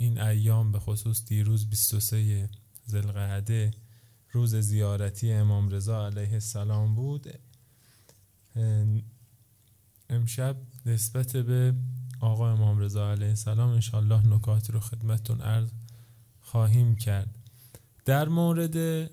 این ایام به خصوص دیروز 23 ذوالقعده روز زیارتی امام رضا علیه السلام بود. امشب نسبت به آقا امام رضا علیه السلام انشاءالله نکاتی رو خدمتتون عرض خواهیم کرد. در مورد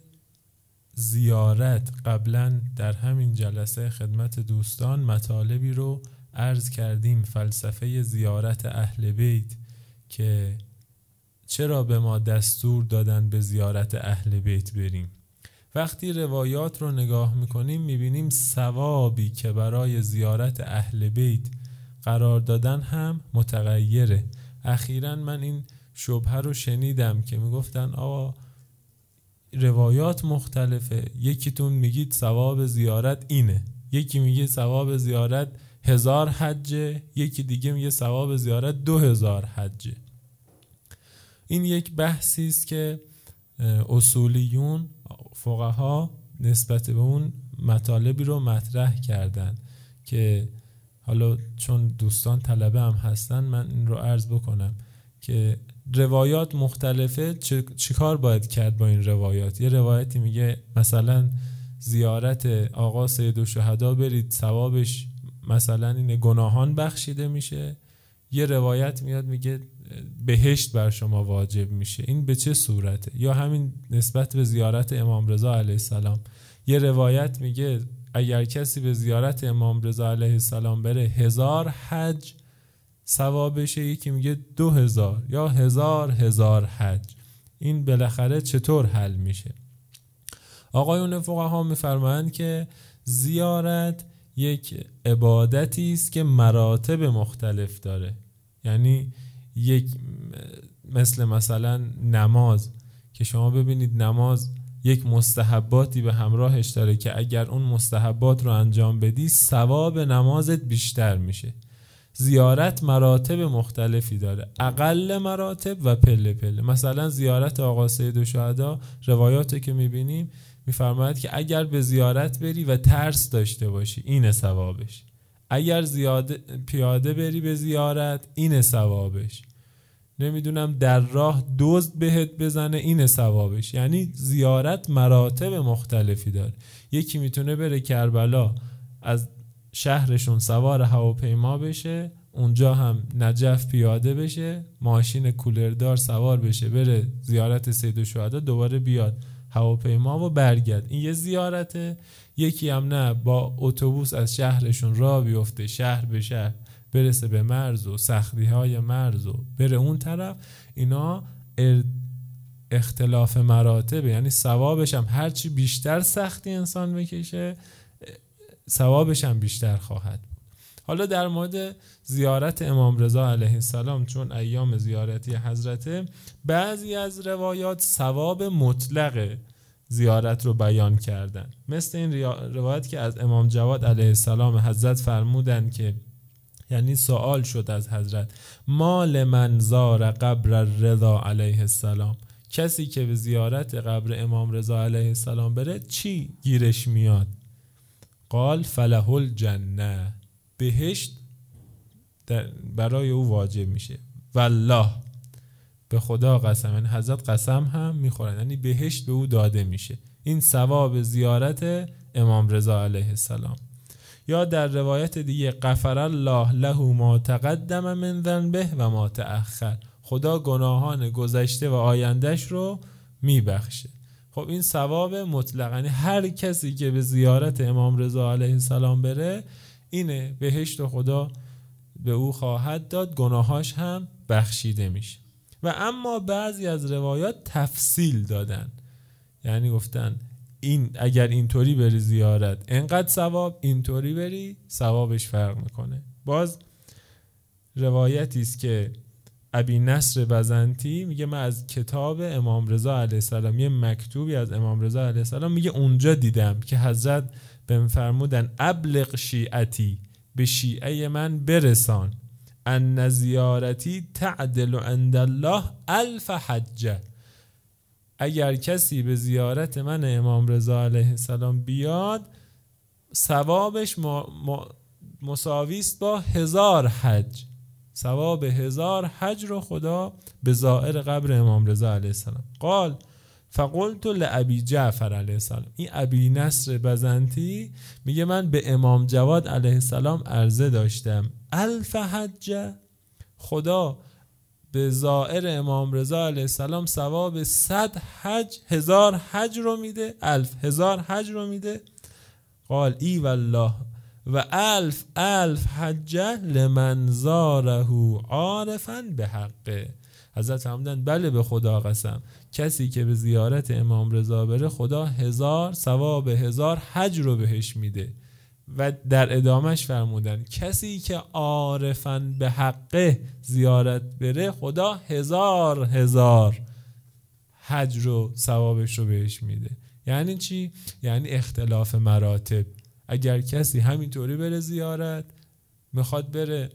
زیارت قبلا در همین جلسه خدمت دوستان مطالبی رو عرض کردیم، فلسفه زیارت اهل بیت که چرا به ما دستور دادن به زیارت اهل بیت بریم. وقتی روایات رو نگاه میکنیم میبینیم ثوابی که برای زیارت اهل بیت قرار دادن هم متغیره. اخیراً من این شبهه رو شنیدم که میگفتن آقا روایات مختلفه، یکیتون میگید ثواب زیارت اینه، یکی میگه ثواب زیارت 1000 حجه، یکی دیگه میگه ثواب زیارت 2000 حجه. این یک بحثی است که اصولیون فقها نسبت به اون مطالبی رو مطرح کردن که حالا چون دوستان طلبه هم هستن من این رو عرض بکنم که روایات مختلفه، چیکار باید کرد با این روایات. یه روایتی میگه مثلا زیارت آقا سید الشهدا برید ثوابش مثلا این گناهان بخشیده میشه، یه روایت میاد میگه بهشت بر شما واجب میشه. این به چه صورته؟ یا همین نسبت به زیارت امام رضا علیه السلام، یه روایت میگه اگر کسی به زیارت امام رضا علیه السلام بره 1000 حج ثوابشه، یکی میگه 2000 یا 1000 حج. این بالاخره چطور حل میشه؟ آقایون فقها میفرمایند که زیارت یک عبادتی است که مراتب مختلف داره. یعنی یک مثلا نماز که شما ببینید نماز یک مستحباتی به همراهش داره که اگر اون مستحبات رو انجام بدی ثواب نمازت بیشتر میشه. زیارت مراتب مختلفی داره، اقل مراتب و پله پله. مثلا زیارت آقا سید الشهدا روایاتی که میبینیم میفرماید که اگر به زیارت بری و ترس داشته باشی اینه ثوابش، اگر پیاده بری به زیارت اینه ثوابش، نمیدونم در راه دزد بهت بزنه اینه ثوابش. یعنی زیارت مراتب مختلفی داره. یکی میتونه بره کربلا از شهرشون سوار هواپیما بشه، اونجا هم نجف پیاده بشه، ماشین کولردار سوار بشه بره زیارت سید الشهدا، دوباره بیاد هواپیما و برگرد. این یه زیارته. یکی هم نه، با اتوبوس از شهرشون راه بیفته شهر به شهر برسه به مرز و سختی های مرز و بره اون طرف. اینا اختلاف مراتبه. یعنی ثوابش هم هرچی بیشتر سختی انسان بکشه ثوابش هم بیشتر خواهد بود. حالا در مورد زیارت امام رضا علیه السلام، چون ایام زیارتی حضرته، بعضی از روایات ثواب مطلق زیارت رو بیان کردن. مثل این روایت که از امام جواد علیه السلام حضرت فرمودن که یعنی سوال شد از حضرت ما لمن زار قبر الرضا علیه السلام، کسی که به زیارت قبر امام رضا علیه السلام بره چی گیرش میاد؟ قال فله الجنه، بهشت برای او واجب میشه. والله، به خدا قسم، یعنی حضرت قسم هم میخورن، یعنی بهشت به او داده میشه. این ثواب زیارت امام رضا علیه السلام. یا در روایت دیگه غفر الله له ما تقدم من ذنبه و ما تأخر، خدا گناهان گذشته و آیندهش رو میبخشه. خب این ثواب مطلق، یعنی هر کسی که به زیارت امام رضا علیه السلام بره اینه بهشت خدا به او خواهد داد، گناهاش هم بخشیده میشه. و اما بعضی از روایات تفصیل دادن، یعنی گفتن این اگر اینطوری بری زیارت انقدر ثواب، اینطوری بری ثوابش فرق میکنه. باز روایتی است که ابی نصر بزنتی میگه من از کتاب امام رضا علیه السلام یه مکتوبی از امام رضا علیه السلام میگه اونجا دیدم که حضرت بهم فرمودن ابلغ شیعتی، به شیعه من برسان، ان زیارتی تعدل عند الله 1000 حجه، اگر کسی به زیارت من امام رضا علیه السلام بیاد ثوابش مساوی است با 1000 حج. ثواب 1000 حج رو خدا به زائر قبر امام رضا علیه السلام. قال فقلت لابی جعفر علیه السلام، این ابی نصر بزنتی میگه من به امام جواد علیه السلام عرضه داشتم 1000 حج، خدا به زائر امام رضا علیه السلام ثواب 100 حج 1000 حج رو میده، 1000 حج رو میده. قال ای والله و 1000 حج لمن زاره عارفا به حقه. حضرت فرمودند بله به خدا قسم، کسی که به زیارت امام رضا بره خدا 1000 ثواب 1000 حج رو بهش میده. و در ادامهش فرمودن کسی که عارفاً به حقه زیارت بره خدا 1000 حج رو ثوابش رو بهش میده. یعنی چی؟ یعنی اختلاف مراتب. اگر کسی همینطوری بره زیارت، میخواد بره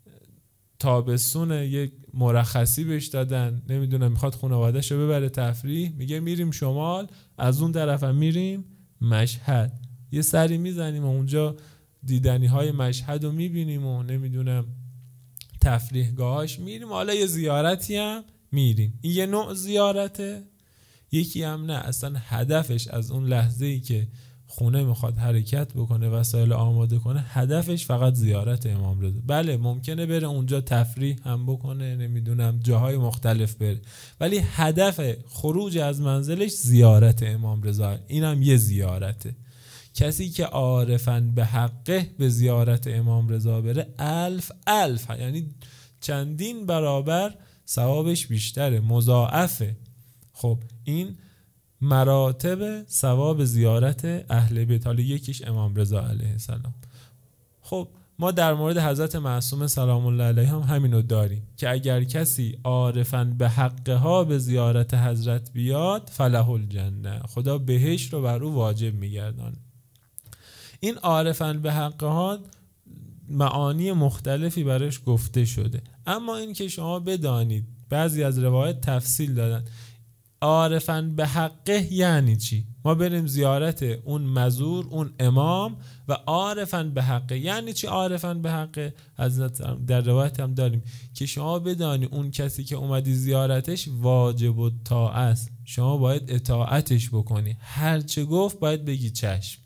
تابستون یک مرخصی بهش دادن، نمیدونم میخواد خانواده‌شو ببره تفریح، میگه میریم شمال، از اون طرف هم میریم مشهد، یه سری میزنیم و اونجا دیدنی های مشهد رو میبینیم و نمیدونم تفریحگاهاش میریم، حالا یه زیارتی هم میریم. این یه نوع زیارته. یکی هم نه، اصلا هدفش از اون لحظه‌ای که خونه میخواد حرکت بکنه، وسایل آماده کنه، هدفش فقط زیارت امام رضا. بله ممکنه بره اونجا تفریح هم بکنه، نمیدونم جاهای مختلف بره، ولی هدف خروج از منزلش زیارت امام رضا. اینم یه زیارته. کسی که عارفاً به حقه به زیارت امام رضا بره 1000 یعنی چندین برابر ثوابش بیشتره، مضاعفه. خب این مراتب ثواب زیارت اهل بیت، حالا یکیش امام رضا علیه السلام. خب ما در مورد حضرت معصومه سلام الله علیه هم همینو داریم که اگر کسی عارفاً به حقه ها به زیارت حضرت بیاد فله الجنه، خدا بهشت رو بر او واجب میگردان. این عارفاً به حقه ها معانی مختلفی برش گفته شده، اما این که شما بدانید بعضی از روایت تفصیل دادن عارفاً به حقه یعنی چی. ما بریم زیارت اون مزور، اون امام، و عارفاً به حقه یعنی چی؟ عارفاً به حقه حضرت در روایت هم داریم که شما بدانی اون کسی که اومدی زیارتش واجب الطاعه است، شما باید اطاعتش بکنی، هر چه گفت باید بگی چشم.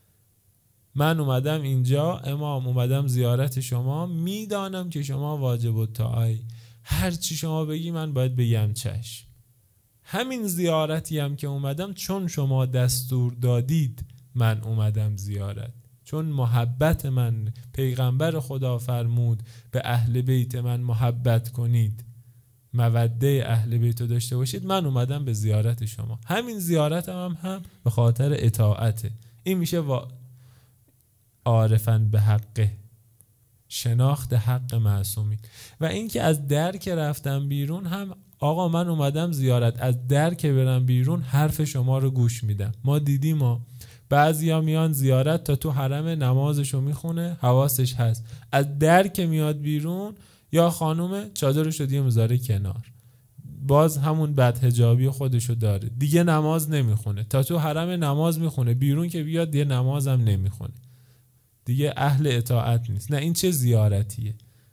من اومدم اینجا امام، اومدم زیارت شما، میدانم که شما واجب الطاعه، هر چی شما بگی من باید بگم چشم. همین زیارتی هم که اومدم چون شما دستور دادید من اومدم زیارت، چون محبت من، پیغمبر خدا فرمود به اهل بیت من محبت کنید، موده اهل بیت رو داشته باشید، من اومدم به زیارت شما. همین زیارت هم به خاطر اطاعته. این میشه عارفاً به حقه، شناخت حق معصومین. و این که از در که رفتم بیرون هم، آقا من اومدم زیارت، از در که برم بیرون حرف شما رو گوش میدم. ما دیدیم بعضیا میان زیارت تا تو حرم نمازشو میخونه، حواسش هست، از در که میاد بیرون یا خانومه چادرشو دیگه میذاره کنار، باز همون بدحجابی خودشو داره، دیگه نماز نمیخونه، تا تو حرم نماز میخونه، بیرون که بیاد دیگه نمازم نمیخونه، دیگه اهل اطاعت نیست. نه این چه زیارتیه؟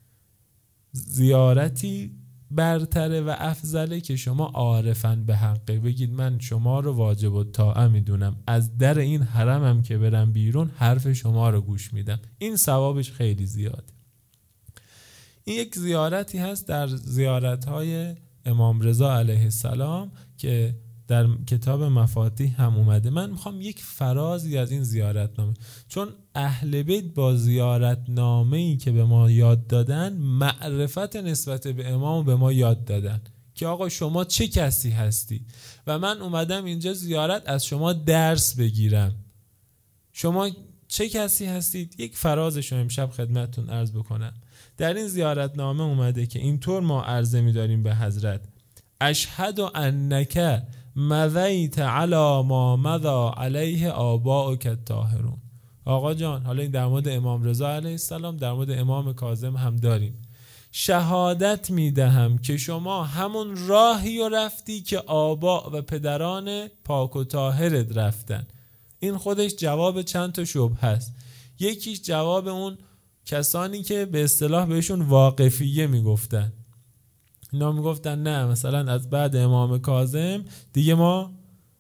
زیارتی برتره و افضله که شما عارفاً به حقه بگید من شما رو واجب الطاعه میدونم، از در این حرمم که برم بیرون حرف شما رو گوش میدم. این ثوابش خیلی زیاده. این یک زیارتی هست در زیارت‌های امام رضا علیه السلام که در کتاب مفاتیح هم اومده. من میخوام یک فرازی از این زیارتنامه، چون اهل بیت با زیارتنامه‌ای که به ما یاد دادن معرفت نسبت به امام به ما یاد دادن که آقا شما چه کسی هستی و من اومدم اینجا زیارت از شما درس بگیرم. شما چه کسی هستید؟ یک فرازش رو امشب خدمتتون عرض بکنم. در این زیارتنامه اومده که اینطور ما عرضه می‌داریم به حضرت: اشهد انک مضیت علی ما مضی علیه آباؤک الطاهرون. آقا جان، حالا این در مورد امام رضا علیه السلام، در مورد امام کاظم هم داریم. شهادت میدهم که شما همون راهی رو رفتی که آبا و پدران پاک و طاهرت رفتن. این خودش جواب چند تا شبهه است. یکیش جواب اون کسانی که به اصطلاح بهشون واقفیه میگفتن. اینا میگفتن نه مثلا از بعد امام کاظم دیگه ما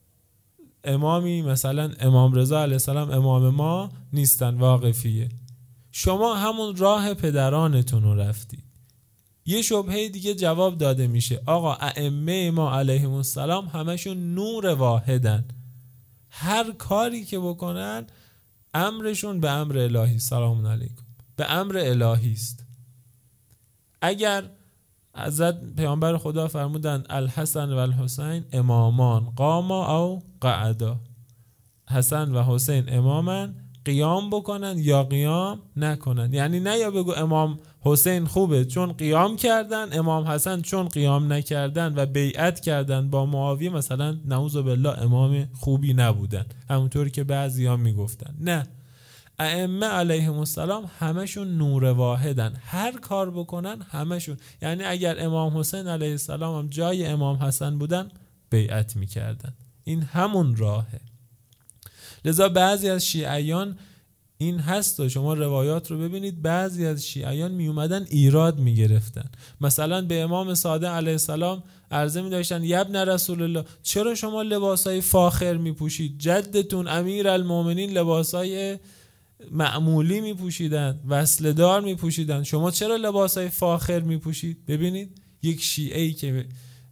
امامی مثلا امام رضا علیه السلام امام ما نیستن، واقفیه. شما همون راه پدرانتون رو رفتید. یه شبهه دیگه جواب داده میشه، آقا ائمه ما علیهم السلام همشون نور واحدن، هر کاری که بکنن امرشون به امر الهی، سلام علیکم، به امر الهی است. اگر حضرت پیامبر خدا فرمودن الحسن و الحسین امامان قاما او قعدا، حسن و حسین امامن، قیام بکنن یا قیام نکنن. یعنی نه یا بگو امام حسین خوبه چون قیام کردن، امام حسن چون قیام نکردن و بیعت کردن با معاویه مثلا نعوذ بالله امام خوبی نبودن، همونطوری که بعضیا میگفتن. نه، ائمه علیهم السلام همشون نور واحدن، هر کار بکنن همشون. یعنی اگر امام حسین علیه السلام هم جای امام حسن بودن بیعت میکردن. این همون راهه. لذا بعضی از شیعیان این هست و شما روایات رو ببینید، بعضی از شیعیان می اومدن ایراد می گرفتن. مثلا به امام صادق علیه السلام عرضه می داشتن ابن رسول الله چرا شما لباسای فاخر می پوشید؟ جدتون امیر المومنین لباسای معمولی می پوشیدن، وصله دار می پوشیدن، شما چرا لباسای فاخر می پوشید؟ ببینید یک شیعه‌ای که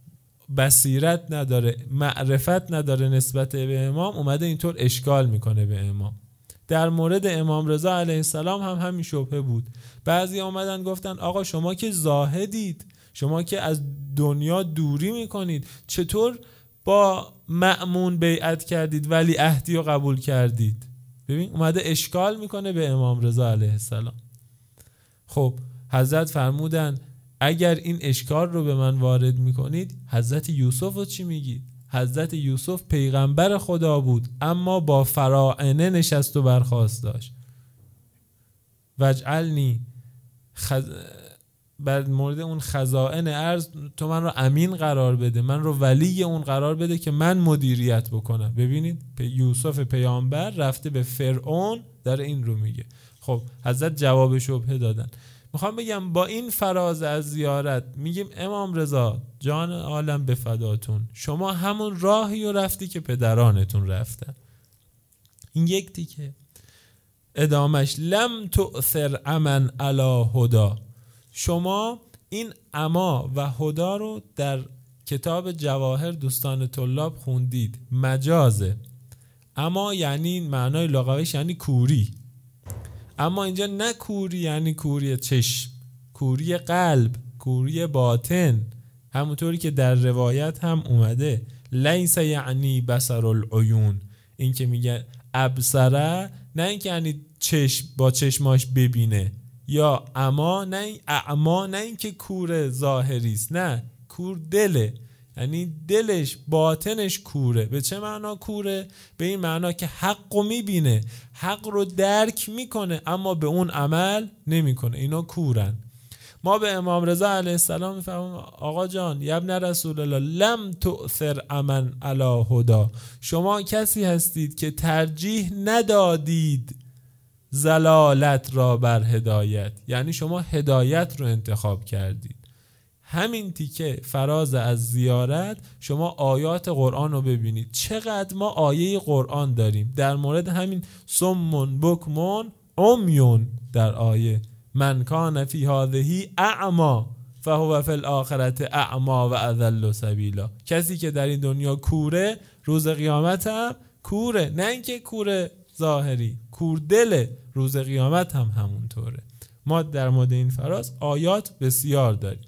بصیرت نداره، معرفت نداره نسبت به امام، اومده اینطور اشکال میکنه به امام. در مورد امام رضا علیه السلام هم همین شبهه بود. بعضی اومدن گفتن آقا شما که زاهدید، شما که از دنیا دوری میکنید، چطور با مأمون بیعت کردید ولی عهدی رو قبول کردید؟ ببین اومده اشکال میکنه به امام رضا علیه السلام. خب حضرت فرمودن اگر این اشکال رو به من وارد میکنید، حضرت یوسف رو چی میگید؟ حضرت یوسف پیغمبر خدا بود اما با فراعنه نشست و برخاست داشت. وجعلنی بعد مورد اون خزائن ارض تو من رو امین قرار بده، من رو ولی اون قرار بده که من مدیریت بکنم. ببینید یوسف پیامبر رفته به فرعون داره این رو میگه. خب حضرت جواب شبهه دادن. میخوام بگم با این فراز از زیارت میگیم امام رضا جان عالم به فداتون، شما همون راهی رو رفتی که پدرانتون رفتن. این یک تیکه. ادامش لم تؤثر امن علی هدا، شما این اما و هدا رو در کتاب جواهر دوستان طلاب خوندید، مجازه. اما یعنی معنای لغویش یعنی کوری، اما اینجا نه کوری یعنی کوری چشم، کوری قلب، کوری باطن، همونطوری که در روایت هم اومده لیس یعنی بصر العیون، این که میگه ابصره نه این که یعنی چشم با چشماش ببینه، یا اما نه اعما نه این که کور ظاهری است، نه کور دله، یعنی دلش باطنش کوره. به چه معنا کوره؟ به این معنا که حق رو میبینه، حق رو درک میکنه اما به اون عمل نمیکنه، اینا کورن. ما به امام رضا علیه السلام میفهمیم آقا جان یا ابن رسول الله لم تؤثر امن علی هدا، شما کسی هستید که ترجیح ندادید ضلالت را بر هدایت، یعنی شما هدایت رو انتخاب کردید. همین تیکه فراز از زیارت شما آیات قرآن رو ببینید، چقدر ما آیه قرآن داریم در مورد همین سمون بکمون عمیون. در آیه من کان فی هذه اعما فهو فی الاخرة اعما و اضل سبیلا، کسی که در این دنیا کوره روز قیامت هم کوره، نه اینکه کوره ظاهری، کور دله، روز قیامت هم همونطوره. ما در مورد این فراز آیات بسیار داریم.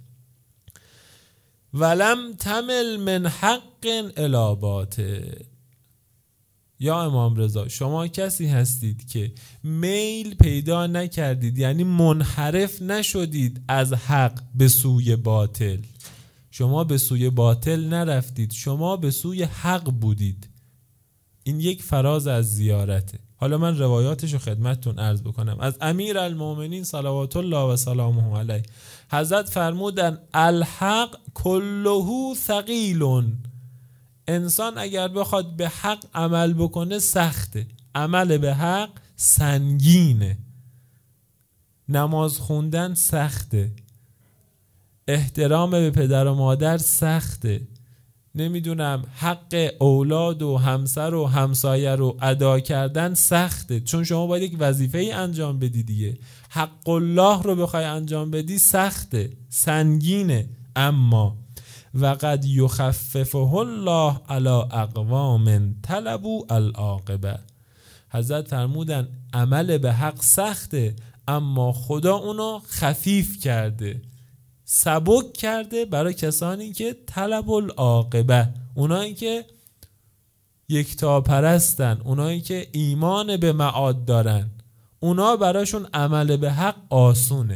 ولم تمل من حق الی باطل، یا امام رضا شما کسی هستید که میل پیدا نکردید، یعنی منحرف نشدید از حق به سوی باطل. شما به سوی باطل نرفتید، شما به سوی حق بودید. این یک فراز از زیارته. حالا من روایاتشو خدمتتون عرض بکنم. از امیر المومنین صلوات الله و سلامه علیه حضرت فرمودن الحق کله ثقیل، انسان اگر بخواد به حق عمل بکنه سخته، عمل به حق سنگینه. نماز خوندن سخته، احترام به پدر و مادر سخته، نمیدونم حق اولاد و همسر و همسایه رو ادا کردن سخته، چون شما باید یک وظیفه ای انجام بدی دیگه. حق الله رو بخوای انجام بدی سخته، سنگینه. اما وقد یخففه الله علی اقوام طلبوا العاقبه. حضرت فرمودن عمل به حق سخته، اما خدا اونو خفیف کرده، سبک کرده برای کسانی که طلب العاقبه، اونایی که یکتاپرستن، اونایی که ایمان به معاد دارن، اونا براشون عمل به حق آسونه.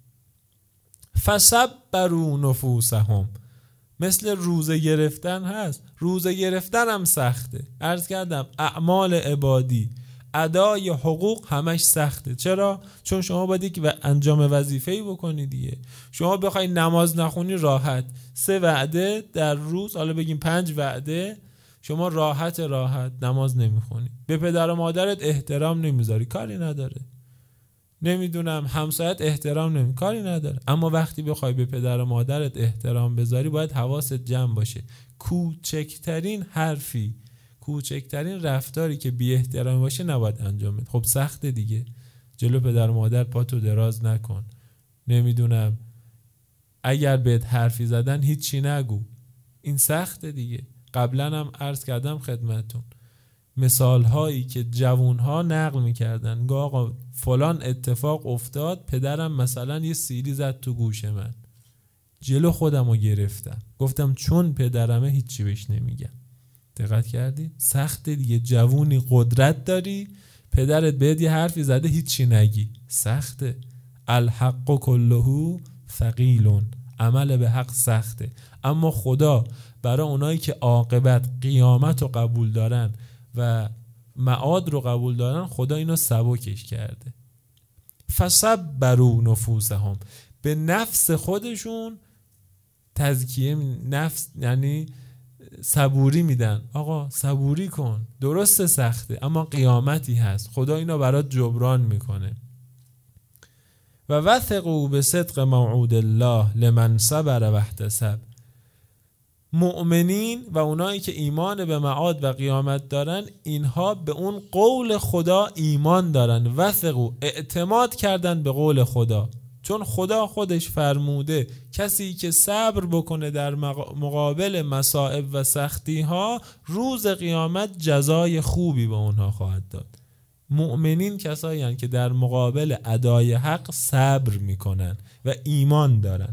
فصبروا نفوسهم، مثل روزه گرفتن هست، روزه گرفتن هم سخته. عرض کردم اعمال عبادی، ادای حقوق همش سخته. چرا؟ چون شما باید یک انجام وظیفه‌ای بکنی دیگه. شما بخوای نماز نخونی راحت، 3 وعده در روز، حالا بگیم 5 وعده، شما راحت نماز نمیخونی، به پدر و مادرت احترام نمیذاری، کاری نداره، نمیدونم همسایت احترام نمی، کاری نداره. اما وقتی بخوای به پدر و مادرت احترام بذاری، باید حواست جمع باشه. کوچکترین حرفی، کوچکترین رفتاری که بی احترامی باشه نباید انجام بدی. خب سخته دیگه، جلو پدر و مادر پاتو دراز نکن، نمیدونم اگر بهت حرفی زدن هیچی نگو، این سخته دیگه. قبلا هم عرض کردم خدمتون مثال هایی که جوون ها نقل میکردن، گاه آقا فلان اتفاق افتاد، پدرم مثلا یه سیلی زد تو گوش من، جلو خودم رو گرفتم، گفتم چون پدرمه هیچی بهش نمیگم. دقت کردی؟ سخته دیگه. جوونی قدرت داری، پدرت بهت یه حرفی زده هیچی نگی، سخته. الحق کله ثقیل، عمل به حق سخته. اما خدا برای اونایی که عاقبت قیامت رو قبول دارن و معاد رو قبول دارن، خدا اینو سبکش کرده. فصبروا نفوسهم، به نفس خودشون تزکیه نفس، یعنی صبوری میدن. آقا صبوری کن، درست سخته اما قیامتی هست، خدا اینو برات جبران میکنه. و وثقوا بصدق موعود الله لمن صبر و احتسب. مؤمنین و اونایی که ایمان به معاد و قیامت دارن، اینها به اون قول خدا ایمان دارن. وثقوا، اعتماد کردن به قول خدا، چون خدا خودش فرموده کسی که صبر بکنه در مقابل مصائب و سختی ها، روز قیامت جزای خوبی به اونها خواهد داد. مؤمنین کسایی هستند که در مقابل ادای حق صبر میکنن و ایمان دارن.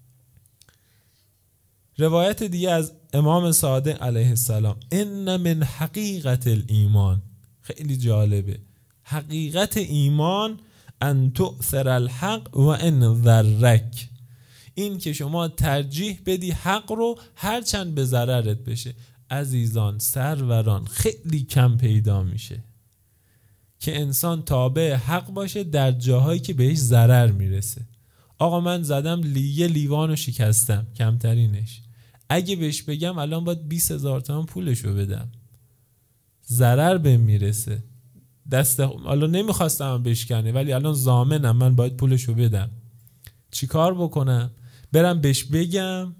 روایت دیگه از امام صادق علیه السلام، ان من حقیقت الایمان، خیلی جالبه، حقیقت ایمان ان تؤثر الحق و ان ضرک، این که شما ترجیح بدی حق رو هرچند به ضررت بشه. عزیزان سروران، خیلی کم پیدا میشه که انسان تابع حق باشه در جاهایی که بهش ضرر میرسه. آقا من زدم یه لیوانو شکستم، کمترینش، اگه بهش بگم الان باید 20,000 تومان پولشو بدم، ضرر بهم میرسه، الان نمیخواستم بشکنه ولی الان ضامنم من باید پولشو بدم، چی کار بکنم؟ برم بهش بگم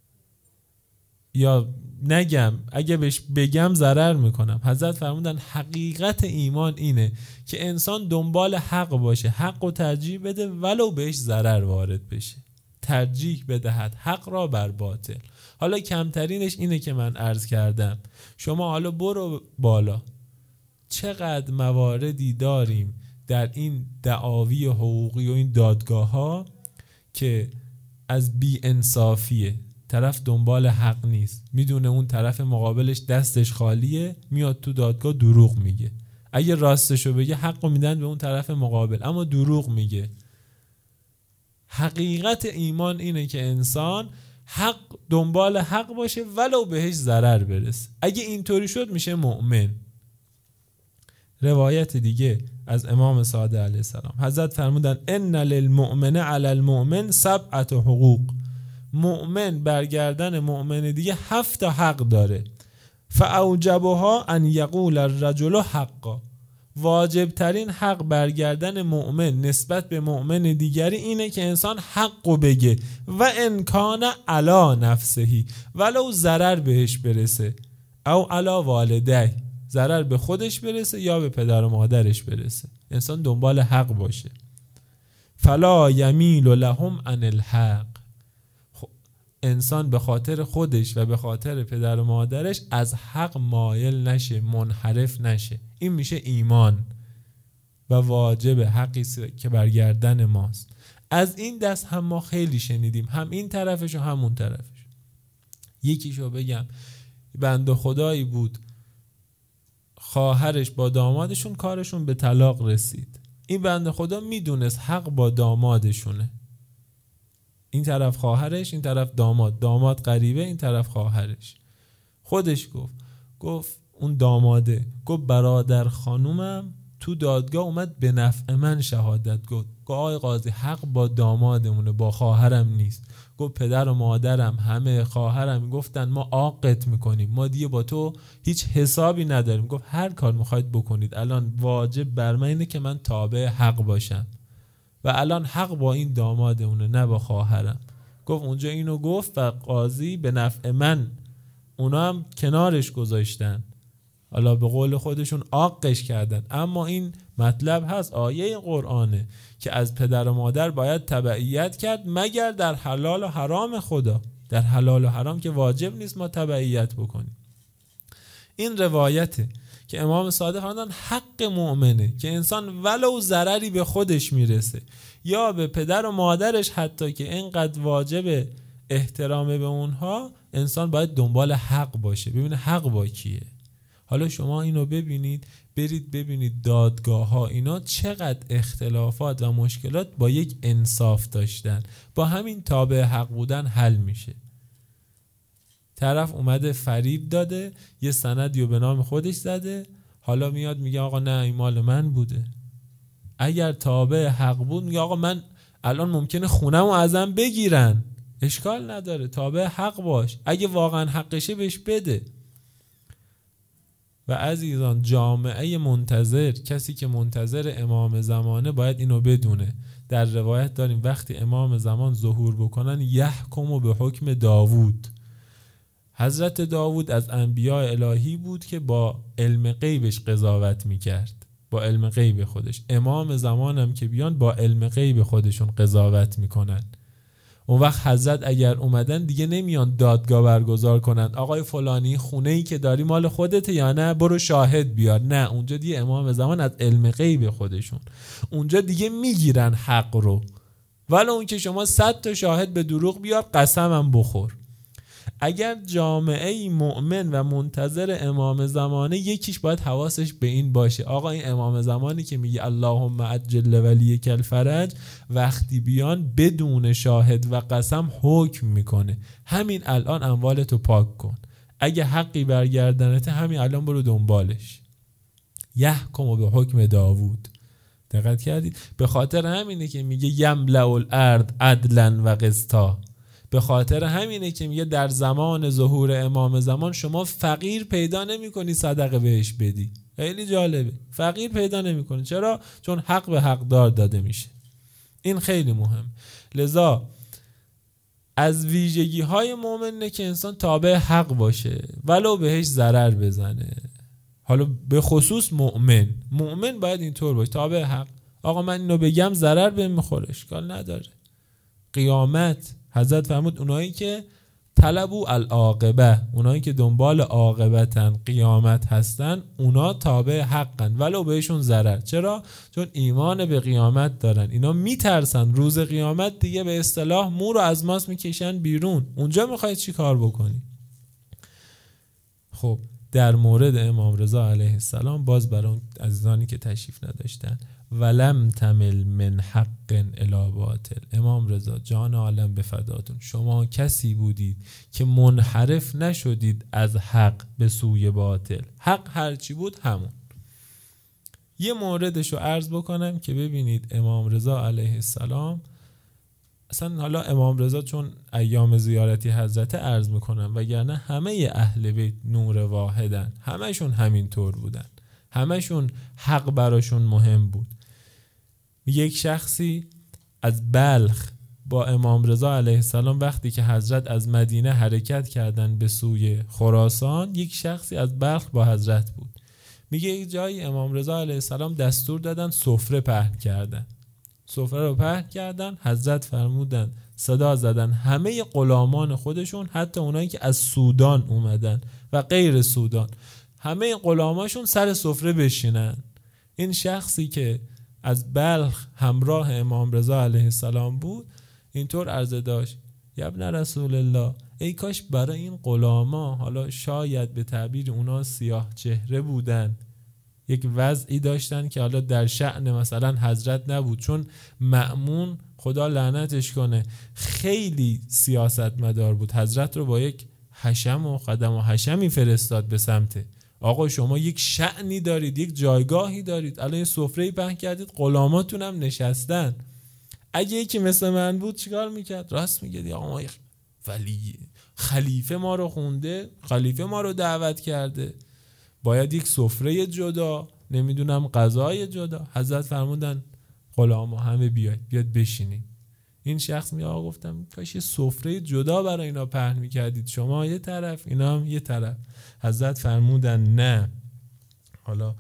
یا نگم؟ اگه بهش بگم ضرر میکنم. حضرت فرمودن حقیقت ایمان اینه که انسان دنبال حق باشه، حق رو ترجیح بده ولو بهش ضرر وارد بشه، ترجیح بدهد حق را بر باطل. حالا کمترینش اینه که من عرض کردم. شما حالا برو بالا، چقدر مواردی داریم در این دعاوی حقوقی و این دادگاه ها که از بی انصافیه، طرف دنبال حق نیست، میدونه اون طرف مقابلش دستش خالیه، میاد تو دادگاه دروغ میگه. اگه راستشو بگه حقو میدن به اون طرف مقابل، اما دروغ میگه. حقیقت ایمان اینه که انسان حق دنبال حق باشه ولو بهش ضرر برسه. اگه اینطوری شد میشه مؤمن. روایت دیگه از امام صادق علیه السلام، حضرت فرمودن ان للمؤمن علی المؤمن 7 حقوق، مؤمن برگردن مؤمن دیگه 7 حق داره. فاوجبها ان یقول الرجل حقا، واجب ترین حق برگردن مؤمن نسبت به مؤمن دیگری اینه که انسان حقو بگه و انکان علا نفسهی، ولو ضرر بهش برسه، او علا والده، ضرر به خودش برسه یا به پدر و مادرش برسه، انسان دنبال حق باشه. فلا یمیل لهم عن الحق، انسان به خاطر خودش و به خاطر پدر و مادرش از حق مایل نشه، منحرف نشه. این میشه ایمان و واجب حقی که برگردن ماست. از این دست هم ما خیلی شنیدیم، هم این طرفش و همون طرفش. یکیشو بگم، بنده خدایی بود خواهرش با دامادشون کارشون به طلاق رسید. این بنده خدا میدونست حق با دامادشونه، این طرف خواهرش، این طرف داماد غریبه، این طرف خواهرش. خودش گفت اون داماده گفت برادر خانومم تو دادگاه اومد به نفع من شهادت گفت آقای قاضی حق با دامادمونه، با خواهرم نیست. گفت پدر و مادرم همه خواهرم گفتن ما عاقت میکنیم، ما دیگه با تو هیچ حسابی نداریم. گفت هر کار میخواید بکنید، الان واجب بر من اینه که من تابع حق باشم و الان حق با این دامادمونه نه با خواهرم. گفت اونجا اینو گفت و قاضی به نفع من، اونا هم کنارش گذاشتن، حالا به قول خودشون عاقش کردن. اما این مطلب هست، آیه قرآنه که از پدر و مادر باید تبعیت کرد مگر در حلال و حرام خدا. در حلال و حرام که واجب نیست ما تبعیت بکنیم. این روایته که امام صادق فرمودن حق مؤمنه که انسان ولو ضرری به خودش میرسه یا به پدر و مادرش، حتی که اینقدر واجب احترام به اونها، انسان باید دنبال حق باشه، ببینه حق با کیه. حالا شما اینو ببینید، برید ببینید دادگاه ها اینا چقدر اختلافات و مشکلات با یک انصاف داشتن، با همین تابع حق بودن حل میشه. طرف اومده فریب داده، یه سندیو به نام خودش زده، حالا میاد میگه آقا نه این مال من بوده. اگر تابع حق بود میگه آقا من الان ممکنه خونمو ازم بگیرن، اشکال نداره، تابع حق باش، اگه واقعا حقشه بهش بده. و عزیزان جامعه منتظر، کسی که منتظر امام زمانه باید اینو بدونه. در روایت داریم وقتی امام زمان ظهور بکنن یحکم به حکم داوود. حضرت داوود از انبیاء الهی بود که با علم غیبش قضاوت میکرد، با علم غیب خودش. امام زمانم که بیان با علم غیب خودشون قضاوت میکنن. اون وقت حضرت اگر اومدن دیگه نمیان دادگاه برگزار کنن آقای فلانی خونه‌ای که داری مال خودته یا نه، برو شاهد بیار. نه، اونجا دیگه امام زمان از علم غیب خودشون اونجا دیگه میگیرن حق رو، ولی اون که شما 100 تا شاهد به دروغ بیار قسمم بخور. اگر جامعه مؤمن و منتظر امام زمانه، یکیش باید حواسش به این باشه آقا این امام زمانی که میگه اللهم عجل ولیک الفرج، وقتی بیان بدون شاهد و قسم حکم میکنه. همین الان اموالتو پاک کن، اگه حقی برگردنت همین الان برو دنبالش. یحکم به حکم داوود. دقت کردید؟ به خاطر همینه که میگه یملأ الارض عدلا و قسطا. به خاطر همینه که میگه در زمان ظهور امام زمان شما فقیر پیدا نمی کنی صدقه بهش بدی. خیلی جالبه، فقیر پیدا نمی کنی. چرا؟ چون حق به حقدار داده میشه. این خیلی مهم. لذا از ویژگی های مؤمنه که انسان تابع حق باشه ولو بهش ضرر بزنه. حالا به خصوص مؤمن باید اینطور باشه، تابع حق. آقا من اینو بگم ضرر بهم میخوره، اشکال نداره. قیامت حضرت فرمود اونایی که طلبوا العاقبه، اونایی که دنبال عاقبتن، قیامت هستن، اونا تابع حقن ولو بهشون ضرر. چرا؟ چون ایمان به قیامت دارن. اینا میترسن روز قیامت دیگه به اصطلاح مو رو از ماست میکشن بیرون. اونجا میخواید چی کار بکنی؟ خب در مورد امام رضا علیه السلام باز برای اون عزیزانی که تشریف نداشتن، ولم تمل من حق الی باطل. امام رضا جان عالم به فداتون، شما کسی بودید که منحرف نشدید از حق به سوی باطل. حق هرچی بود همون. یه موردشو عرض بکنم که ببینید امام رضا علیه السلام، اصلا حالا امام رضا چون ایام زیارتی حضرت عرض میکنم، وگرنه همه اهل بیت نور واحدن، همهشون همین طور بودن. همشون حق براشون مهم بود. یک شخصی از بلخ با امام رضا علیه السلام وقتی که حضرت از مدینه حرکت کردن به سوی خراسان، یک شخصی از بلخ با حضرت بود. میگه یک جایی امام رضا علیه السلام دستور دادن سفره پهن کردن. سفره رو پهن کردن، حضرت فرمودن صدا زدن همه غلامان خودشون، حتی اونایی که از سودان اومدن و غیر سودان، همه غلاماشون سر سفره بشینن. این شخصی که از بلخ همراه امام رضا علیه السلام بود اینطور عرضه داشت: یا ابن رسول الله، ای کاش برای این غلاما، حالا شاید به تعبیر اونا سیاه چهره بودن، یک وضعی داشتن که حالا در شأن مثلا حضرت نبود، چون مأمون خدا لعنتش کنه خیلی سیاستمدار بود، حضرت رو با یک حشم و قدم و حشمی فرستاد به سمت آقا شما یک شأنی دارید، یک جایگاهی دارید، الان سفره‌ای پهن کردید، غلاماتون هم نشستن. اگه یکی مثل من بود چیکار میکرد؟ راست میگه آقا ولی خلیفه ما رو خونده، خلیفه ما رو دعوت کرده، باید یک سفره جدا، نمیدونم غذای جدا. حضرت فرمودن غلاما همه بیاد بشینید. این شخص میگه آقا گفتم کاش یه سفره جدا برای اینا پهن میکردید، شما یه طرف اینا هم یه طرف. حضرت فرمودن نه. حالا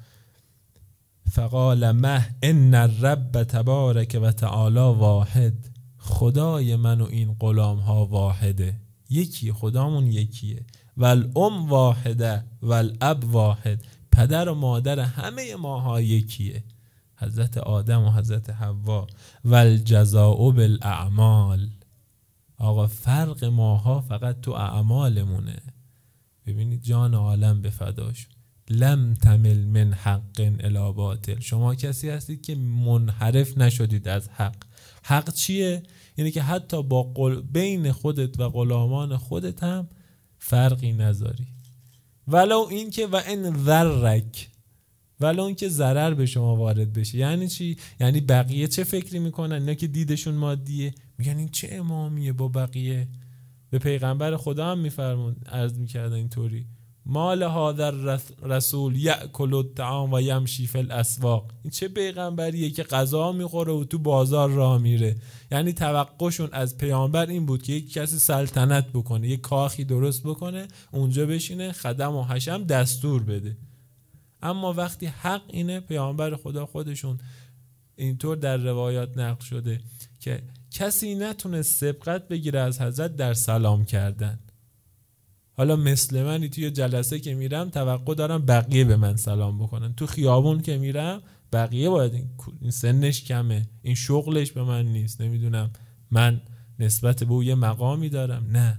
فقال مه ان الرب تبارک و تعالی واحد، خدای من و این غلام ها واحده، یکی، خدامون یکیه. والام واحده والاب واحد، پدر و مادر همه ماها یکیه، حضرت آدم و حضرت حوا. والجزاء بالاعمال، آقا فرق ماها فقط تو اعمالمونه. ببینید جان عالم به فداش. لم تمل من حق الی باطل، شما کسی هستید که منحرف نشدید از حق. حق چیه؟ یعنی که حتی با بین خودت و غلامان خودت هم فرقی نذاری، ولو این که و ان ذرک، ولو این که ضرر به شما وارد بشه. یعنی چی؟ یعنی بقیه چه فکری میکنن؟ اینا که دیدشون مادیه میگن این چه امامیه با بقیه. به پیغمبر خدا هم میفرمون، عرض میکردن اینطوری: مال هذا رسول یأکل الطعام و یمشی فی الاسواق، این چه پیغمبریه که غذا میخوره و تو بازار راه میره. یعنی توقعشون از پیامبر این بود که یک کسی سلطنت بکنه، یک کاخی درست بکنه، اونجا بشینه خدم و حشم دستور بده. اما وقتی حق اینه، پیامبر خدا خودشون اینطور در روایات نقل شده که کسی نتونه سبقت بگیره از حضرت در سلام کردن. حالا مثل من توی جلسه که میرم توقع دارم بقیه به من سلام بکنن، تو خیابون که میرم بقیه باید این سنش کمه، این شغلش به من نیست، نمیدونم من نسبت به او یه مقامی دارم. نه،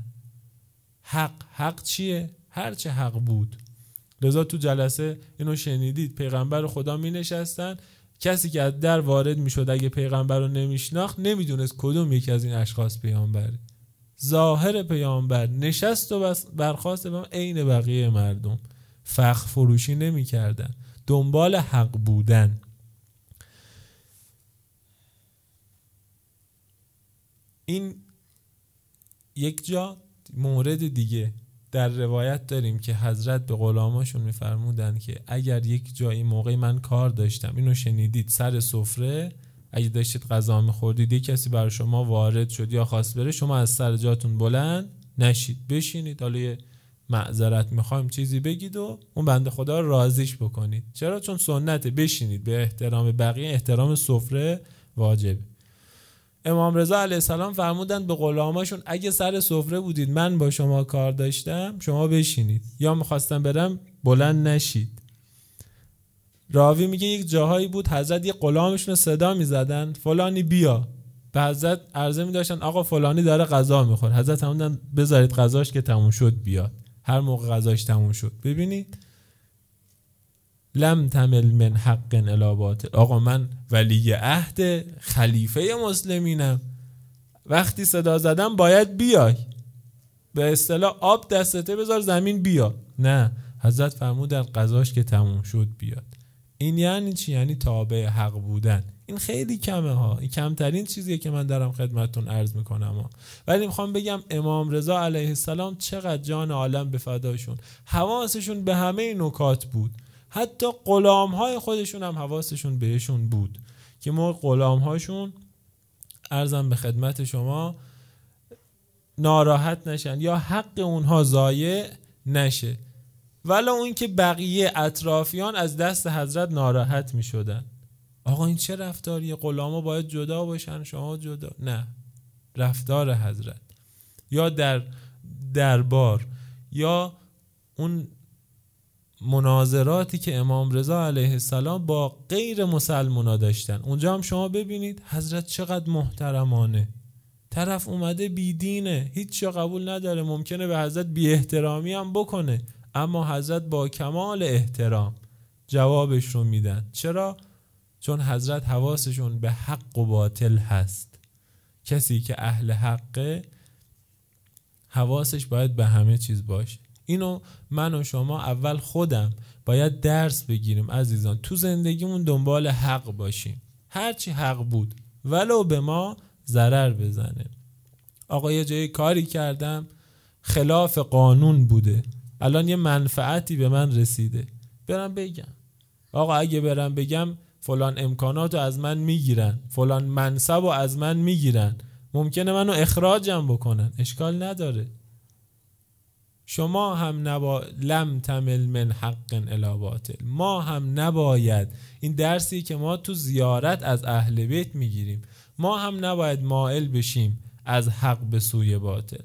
حق چیه؟ هرچه حق بود. لذا تو جلسه اینو شنیدید، پیغمبر خدا می نشستن، کسی که از در وارد می شد اگه پیغمبر رو نمیشناخت نمیدونست کدوم یکی از این اشخاص پیامبره. ظاهر پیامبر نشست و بس برخاست به عین بقیه مردم، فخر فروشی نمی کردن، دنبال حق بودن. این یک جا. مورد دیگه در روایت داریم که حضرت به غلاماشون میفرمودن که اگر یک جایی موقعی من کار داشتم، اینو شنیدید، سر سفره اگه داشتید غذا میخوردید یک کسی برای شما وارد شد یا خواست بره، شما از سر جاتون بلند نشید، بشینید، حالا یه معذرت میخوایم چیزی بگید و اون بنده خدا راضیش بکنید. چرا؟ چون سنته، بشینید، به احترام بقیه احترام سفره واجبه. امام رضا علیه السلام فرمودن به غلاماشون اگه سر سفره بودید من با شما کار داشتم شما بشینید، یا میخواستم برم بلند نشید. راوی میگه یک جاهایی بود حضرت یه غلامشون صدا میزدن فلانی بیا، به حضرت عرضه میداشتن آقا فلانی داره غذا میخوره، حضرت فرمودن بذارید غذاش که تموم شد بیاد. هر موقع غذاش تموم شد، ببینید لم تمل من حق الی باطل. آقا من ولی عهد خلیفه مسلمینم، وقتی صدا زدم باید بیای، به اصطلاح آب دستته بذار زمین بیا. نه، حضرت فرمودن غذاش که تموم شد بیاد. این یعنی چی؟ یعنی تابع حق بودن. این خیلی کمه ها، این کمترین چیزیه که من دارم خدمتتون عرض میکنم ها. ولی میخوام بگم امام رضا علیه السلام چقدر جان عالم به فداشون، حواسشون به همه نکات بود. حتی غلام‌های خودشون هم حواسشون بهشون بود که ما غلام‌هاشون عرضم به خدمت شما ناراحت نشن یا حق اونها ضایع نشه، ولی اون که بقیه اطرافیان از دست حضرت ناراحت می شدن. آقا این چه رفتاریه؟ غلاما باید جدا باشن، شما جدا؟ نه، رفتار حضرت یا در دربار یا اون مناظراتی که امام رضا علیه السلام با غیر مسلمونا داشتن، اونجا هم شما ببینید حضرت چقدر محترمانه. طرف اومده بیدینه، هیچ چی قبول نداره، ممکنه به حضرت بی احترامی هم بکنه، اما حضرت با کمال احترام جوابش رو میدن. چرا؟ چون حضرت حواسشون به حق و باطل هست. کسی که اهل حقه حواسش باید به همه چیز باشه. اینو من و شما اول خودم باید درس بگیریم عزیزان، تو زندگیمون دنبال حق باشیم، هرچی حق بود ولو به ما ضرر بزنه. آقا یه جایی کاری کردم خلاف قانون بوده، الان یه منفعتی به من رسیده، برم بگم. آقا اگه برم بگم فلان امکاناتو از من میگیرن، فلان منصبو از من میگیرن، ممکنه منو اخراجم بکنن، اشکال نداره. شما هم لم تمل من حق الی باطل، ما هم نباید، این درسی که ما تو زیارت از اهل بیت میگیریم، ما هم نباید مائل بشیم از حق به سوی باطل.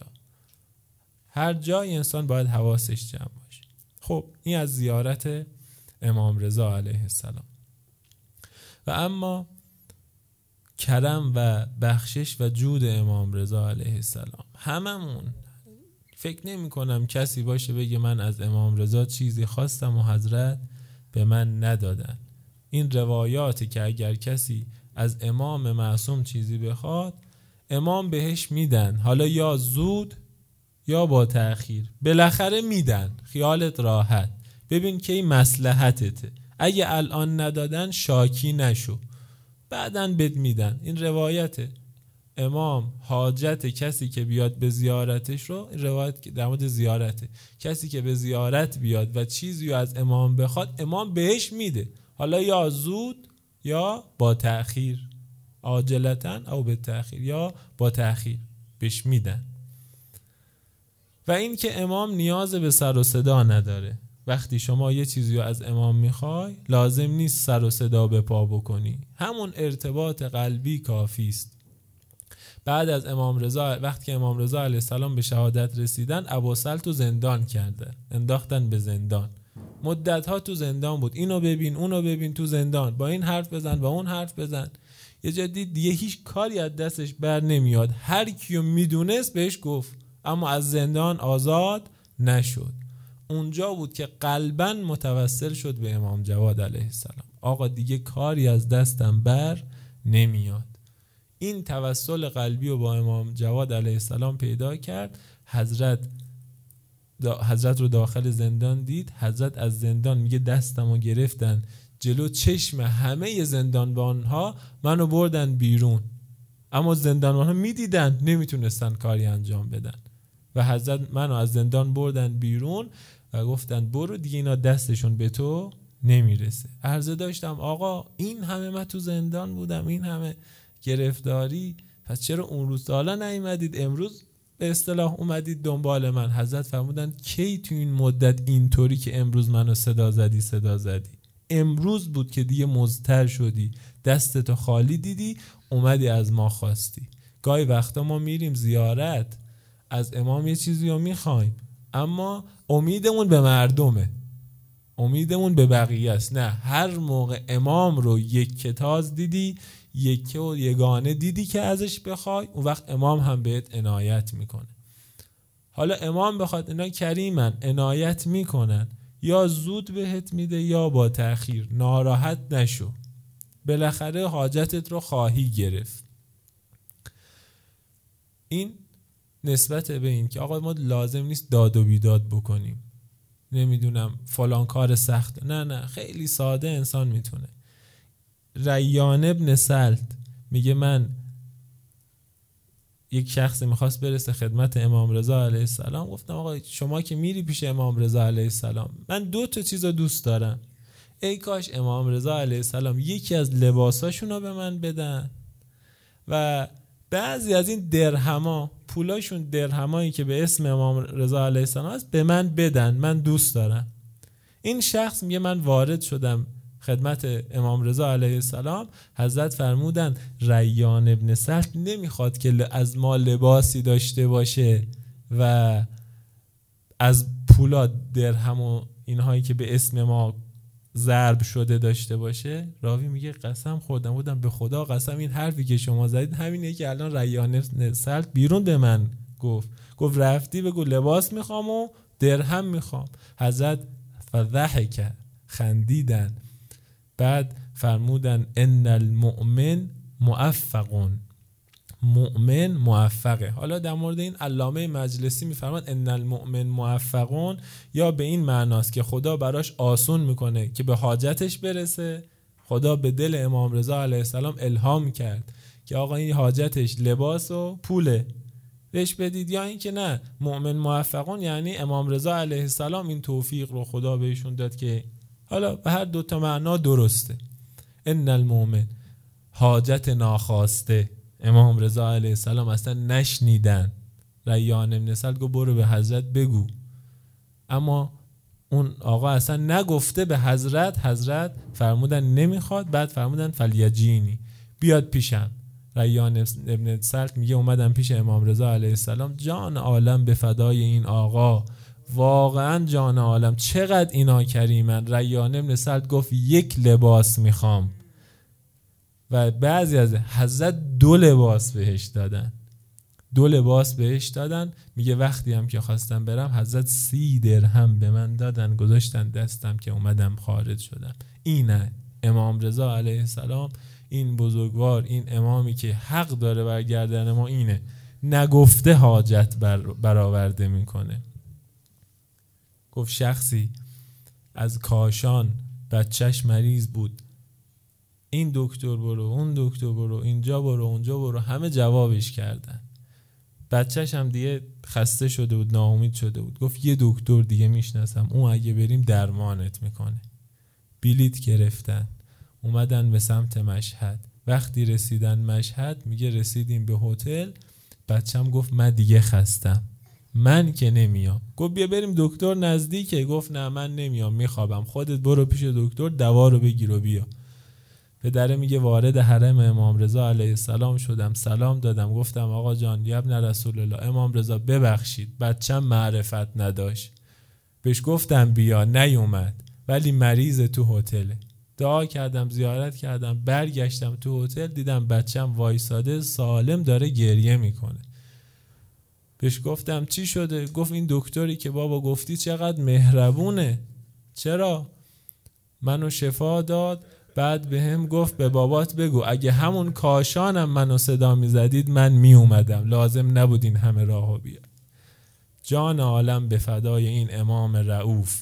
هر جای انسان باید حواسش جمع باشه. خب این از زیارت امام رضا علیه السلام. و اما کرم و بخشش و جود امام رضا علیه السلام، هممون فکر نمی کنم کسی باشه بگه من از امام رضا چیزی خواستم و حضرت به من ندادن. این روایاتی که اگر کسی از امام معصوم چیزی بخواد، امام بهش میدن، حالا یا زود یا با تأخیر، بالاخره میدن. خیالت راحت، ببین که این مصلحتته، اگه الان ندادن شاکی نشو، بعدن بد میدن. این روایته. امام حاجت کسی که بیاد به زیارتش رو، این روایت در مورد زیارته، کسی که به زیارت بیاد و چیزی از امام بخواد، امام بهش میده، حالا یا زود یا با تأخیر، عاجلتن او به تأخیر، یا با تأخیر بهش میدن. و این که امام نیاز به سر و صدا نداره. وقتی شما یه چیزی از امام میخوای، لازم نیست سر و صدا به پا بکنی، همون ارتباط قلبی کافی است. بعد از امام رضا، وقتی که امام رضا علیه السلام به شهادت رسیدن، ابوسهل تو زندان کرده، انداختن به زندان، مدت‌ها تو زندان بود، اینو ببین اونو ببین تو زندان، با این حرف بزن با اون حرف بزن. یه جا دید دیگه هیچ کاری از دستش بر نمیاد، هر کیو میدونست بهش گفت، اما از زندان آزاد نشد. اونجا بود که قلباً متوسل شد به امام جواد علیه السلام. آقا دیگه کاری از دستم بر نمیاد. این توسل قلبی رو با امام جواد علیه السلام پیدا کرد. حضرت رو داخل زندان دید. حضرت از زندان میگه دستمو گرفتن، جلو چشم همه زندانبانها منو بردن بیرون، اما زندانبانها میدیدن نمیتونستن کاری انجام بدن و حضرت منو از زندان بردن بیرون و گفتن برو دیگه، اینا دستشون به تو نمیرسه. عرضه داشتم آقا این همه من تو زندان بودم، این همه گرفتاری، پس چرا اون روز حالا نیومدید، امروز به اصطلاح اومدید دنبال من؟ حضرت فرمودن کی تو این مدت اینطوری که امروز منو صدا زدی؟ امروز بود که دیگه مضطر شدی، دستتو خالی دیدی، اومدی از ما خواستی. گاهی وقتا ما میریم زیارت، از امام یه چیزی رو میخوایم، اما امیدمون به مردمه، امیدمون به بقیه است. نه، هر موقع امام رو یک کتاز دیدی، یکی و یگانه دیدی که ازش بخوای، اون وقت امام هم بهت عنایت میکنه. حالا امام بخواد، اینا کریمن عنایت میکنن، یا زود بهت میده یا با تأخیر، ناراحت نشو، بالاخره حاجتت رو خواهی گرفت. این نسبت به این که آقا ما لازم نیست داد و بیداد بکنیم، نمیدونم فلان کار سخت، نه خیلی ساده انسان میتونه. ریان ابن سلت میگه من یک شخصی میخواست برسه خدمت امام رضا علیه السلام، گفتم آقا شما که میری پیش امام رضا علیه السلام، من 2 چیز رو دوست دارم، ای کاش امام رضا علیه السلام یکی از لباساشون رو به من بدن و بعضی از این درهما، پولاشون، درهمایی که به اسم امام رضا علیه السلام هست به من بدن، من دوست دارم. این شخص میگه من وارد شدم خدمت امام رضا علیه السلام، حضرت فرمودن ریان ابن سلط نمیخواد که از ما لباسی داشته باشه و از پولا، درهم و اینهایی که به اسم ما ضرب شده داشته باشه. راوی میگه قسم خوردم، بودم به خدا قسم این حرفی که شما زدید همینه که الان ریان ابن سلط بیرون به من گفت رفتی بگو لباس میخوام و درهم میخوام. حضرت فضحک، خندیدن، بعد فرمودن ان المؤمن موفقون، مؤمن موفقه. حالا در مورد این علامه مجلسی میفرماد ان المؤمن موفقون، یا به این معناست که خدا براش آسون میکنه که به حاجتش برسه. خدا به دل امام رضا علیه السلام الهام کرد که آقا این حاجتش لباس و پوله، بهش بدید. یا این که نه، مؤمن موفقون یعنی امام رضا علیه السلام این توفیق رو خدا بهشون داد که حالا به هر 2 معنا درسته. ان المؤمن، حاجت ناخواسته، امام رضا علیه السلام اصلا نشنیدن. ریان ابن سلط گفت برو به حضرت بگو، اما اون آقا اصلا نگفته به حضرت. حضرت فرمودن نمیخواد، بعد فرمودن فلیجینی، بیاد پیشم. ریان ابن سلط میگه اومدم پیش امام رضا علیه السلام، جان عالم به فدای این آقا، واقعا جان عالم چقدر اینا کریمن. ریان ابن سلط گفت 1 لباس میخوام و بعضی از حضرت 2 لباس بهش دادن، 2 لباس بهش دادن. میگه وقتی هم که خواستم برم حضرت 30 درهم به من دادن، گذاشتن دستم که اومدم خارج شدم. اینه امام رضا علیه السلام، این بزرگوار، این امامی که حق داره بر گردن ما، اینه نگفته حاجت برآورده میکنه. گفت شخصی از کاشان بچهش مریض بود، این دکتر برو، اون دکتر برو، اینجا برو، اونجا برو، همه جوابش کردن. بچهش هم دیگه خسته شده بود، ناامید شده بود. گفت یه دکتر دیگه میشناسم، اون اگه بریم درمانت میکنه. بلیط گرفتن، اومدن به سمت مشهد. وقتی رسیدن مشهد، میگه رسیدیم به هتل، بچم گفت من دیگه خستم، من که نمیام. گفت بیا بریم دکتر نزدیکه. گفت نه من نمیام، میخوابم، خودت برو پیش دکتر دوا رو بگیر و بیا. پدره میگه وارد حرم امام رضا علیه السلام شدم، سلام دادم، گفتم آقا جان یا ابن رسول الله، امام رضا ببخشید بچم معرفت نداشت، بهش گفتم بیا نیومد، ولی مریض تو هتله. دعا کردم، زیارت کردم، برگشتم تو هتل، دیدم بچم وایساده سالم داره گریه میکنه. بهش گفتم چی شده؟ گفت این دکتری که بابا گفتی چقدر مهربونه، چرا؟ منو شفا داد، بعد به هم گفت به بابات بگو اگه همون کاشانم منو صدا میزدید من میومدم، لازم نبود این همه راهو بیاد. جان عالم به فدای این امام رؤوف.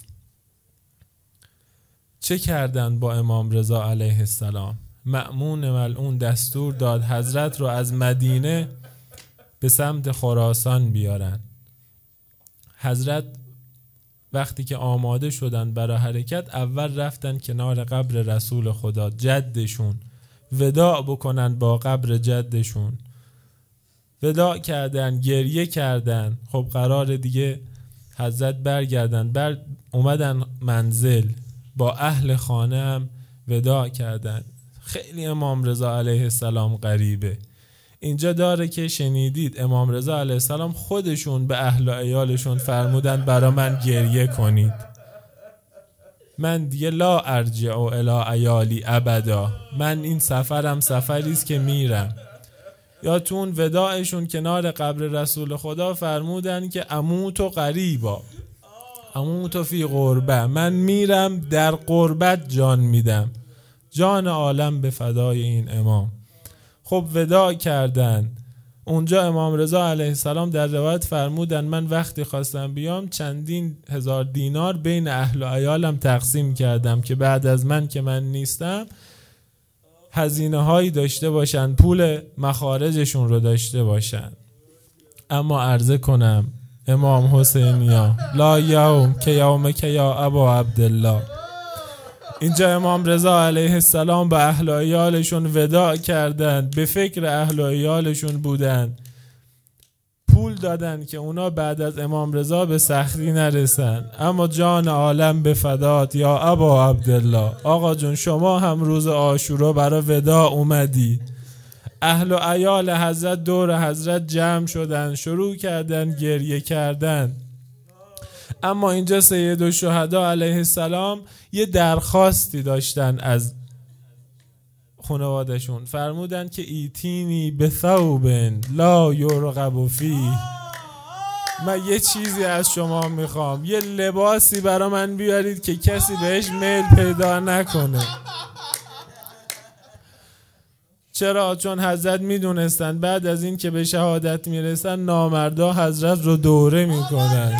چه کردن با امام رضا علیه السلام؟ مأمون ملعون دستور داد حضرت رو از مدینه به سمت خراسان بیارن. حضرت وقتی که آماده شدن برای حرکت، اول رفتن کنار قبر رسول خدا، جدشون، وداع بکنن با قبر جدشون. وداع کردن، گریه کردن. خب قرار دیگه حضرت برگردن، اومدن منزل، با اهل خانه هم وداع کردن. خیلی امام رضا علیه السلام غریبه. اینجا داره که شنیدید امام رضا علیه السلام خودشون به اهل و عیالشون فرمودن برا من گریه کنید، من دیگه لا ارجع الی عیالی ابدا، من این سفرم سفریست که میرم. یا تو اون وداعشون کنار قبر رسول خدا فرمودن که اموت و قریبا، اموت فی قربه، من میرم در قربت جان میدم. جان عالم به فدای این امام. خب وداع کردن. اونجا امام رضا علیه السلام در روایت فرمودن من وقتی خواستم بیام چندین هزار دینار بین اهل و عیالم تقسیم کردم که بعد از من که من نیستم هزینه هایی داشته باشن، پول مخارجشون رو داشته باشن. اما عرضه کنم امام حسینیا لا یوم که یومک یا ابا عبدالله. اینجا امام رضا علیه السلام به اهل و عیالشون وداع کردن، به فکر اهل و عیالشون بودن، پول دادن که اونا بعد از امام رضا به سختی نرسن. اما جان عالم به فدات یا ابا عبدالله، آقا جون شما هم روز عاشورا برای وداع اومدی. اهل و عیال حضرت دور حضرت جمع شدن، شروع کردن گریه کردن. اما اینجا سید الشهدا علیه السلام یه درخواستی داشتن از خانوادشون. فرمودن که ایتینی بثوب لا یرغب فیه، من یه چیزی از شما میخوام، یه لباسی برا من بیارید که کسی بهش میل پیدا نکنه. چرا؟ چون حضرت میدونستن بعد از این که به شهادت میرسن نامردا حضرت رو دوره میکنن،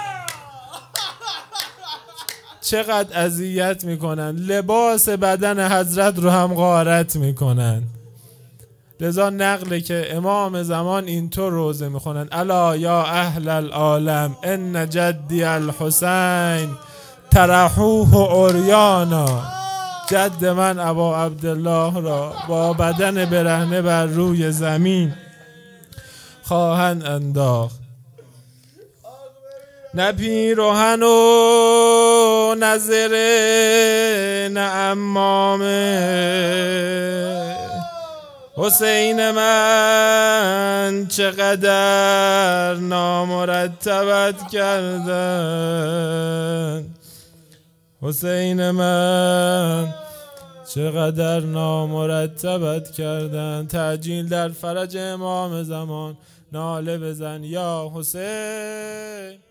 چقدر اذیت میکنن، لباس بدن حضرت رو هم غارت میکنن. لذا نقله که امام زمان اینطور روزه میخونن: الا یا اهل العالم ان جدی الحسین طرحوه عریانا، جد من ابا عبدالله را با بدن برهنه بر روی زمین خواهند انداخت. نه پیرهن و نظره نه عمامه، حسین من چقدر نامرتبت کردن، حسین من چقدر نامرتبت کردن. تعجیل در فرج امام زمان، ناله بزن یا حسین.